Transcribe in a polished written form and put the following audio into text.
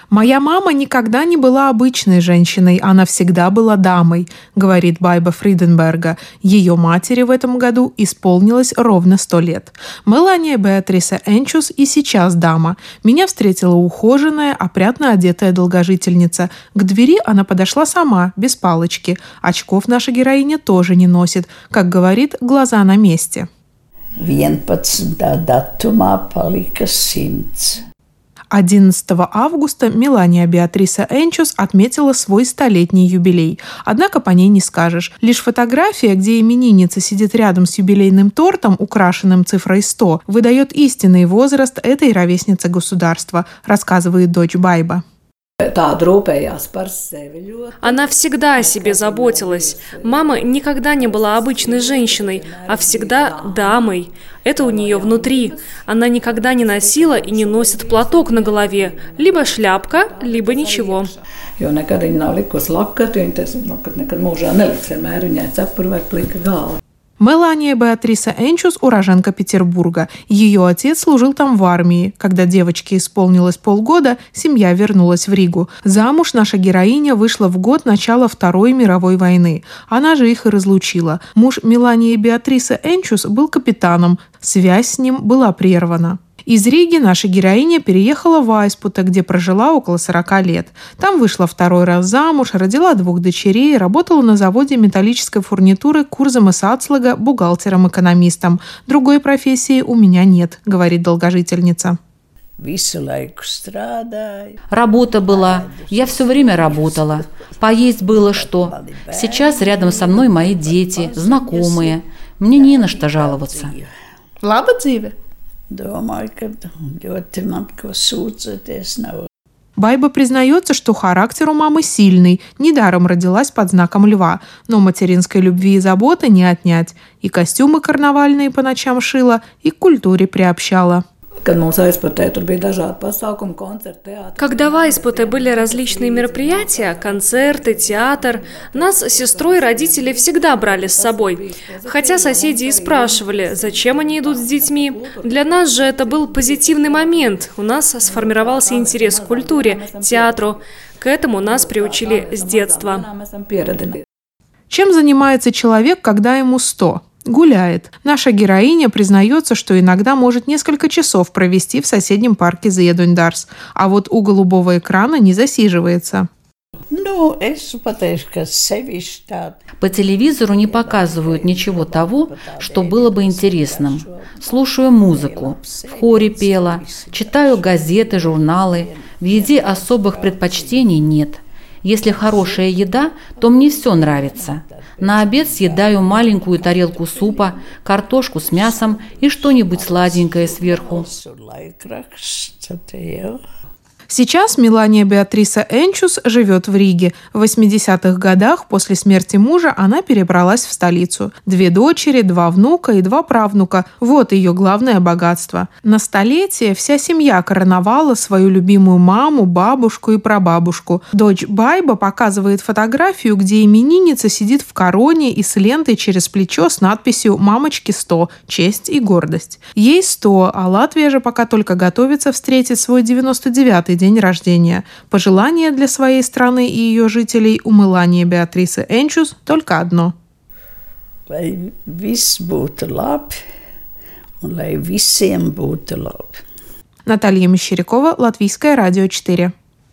«Моя мама никогда не была обычной женщиной, она всегда была дамой», говорит Байба Фриденберга. Ее матери в этом году исполнилось ровно 100 лет. Мелания Беатриса Энчус и сейчас дама. Меня встретила ухоженная, опрятно одетая долгожительница. К двери она подошла сама, без палочки. Очков наша героиня тоже не носит. Как говорит, глаза на месте. 11. datumā palika 100. 11 августа Мелания Беатриса Энчус отметила свой 100-летний юбилей. Однако по ней не скажешь. Лишь фотография, где именинница сидит рядом с юбилейным тортом, украшенным цифрой 100, выдает истинный возраст этой ровесницы государства, рассказывает дочь Байба. Она всегда о себе заботилась. Мама никогда не была обычной женщиной, а всегда дамой. Это у нее внутри. Она никогда не носила и не носит платок на голове. Либо шляпка, либо ничего. Мелания Беатриса Энчус – уроженка Петербурга. Ее отец служил там в армии. Когда девочке исполнилось полгода, семья вернулась в Ригу. Замуж наша героиня вышла в год начала Второй мировой войны. Она же их и разлучила. Муж Мелании Беатрисы Энчус был капитаном. Связь с ним была прервана. Из Риги наша героиня переехала в Айспута, где прожила около 40 лет. Там вышла второй раз замуж, родила 2 дочерей, работала на заводе металлической фурнитуры Курзема Сацлага бухгалтером-экономистом. Другой профессии у меня нет, говорит долгожительница. Работа была. Я все время работала. Поесть было что. Сейчас рядом со мной мои дети, знакомые. Мне не на что жаловаться. Лаба dzīve? Байба признается, что характер у мамы сильный, недаром родилась под знаком льва, но материнской любви и заботы не отнять. И костюмы карнавальные по ночам шила, и к культуре приобщала. Когда в Айспуте были различные мероприятия, концерты, театр, нас с сестрой родители всегда брали с собой. Хотя соседи и спрашивали, зачем они идут с детьми. Для нас же это был позитивный момент. У нас сформировался интерес к культуре, театру. К этому нас приучили с детства. Чем занимается человек, когда ему 100? Гуляет. Наша героиня признается, что иногда может несколько часов провести в соседнем парке Зиедуньдарс, а вот у голубого экрана не засиживается. По телевизору не показывают ничего того, что было бы интересным. Слушаю музыку, в хоре пела, читаю газеты, журналы. В еде особых предпочтений нет. Если хорошая еда, то мне все нравится. На обед съедаю маленькую тарелку супа, картошку с мясом и что-нибудь сладенькое сверху. Сейчас Мелания Беатриса Энчус живет в Риге. В 80-х годах после смерти мужа она перебралась в столицу. 2 дочери, 2 внука и 2 правнука. Вот ее главное богатство. На столетие вся семья короновала свою любимую маму, бабушку и прабабушку. Дочь Байба показывает фотографию, где именинница сидит в короне и с лентой через плечо с надписью «Мамочке 100. Честь и гордость». Ей 100, а Латвия же пока только готовится встретить свой 99-й день рождения. Пожелание для своей страны и ее жителей у Мелании Беатрисы Энчус только одно. Lai viss būtu labi, un lai visiem būtu labi. Наталья Мещерякова, Латвийское радио 4.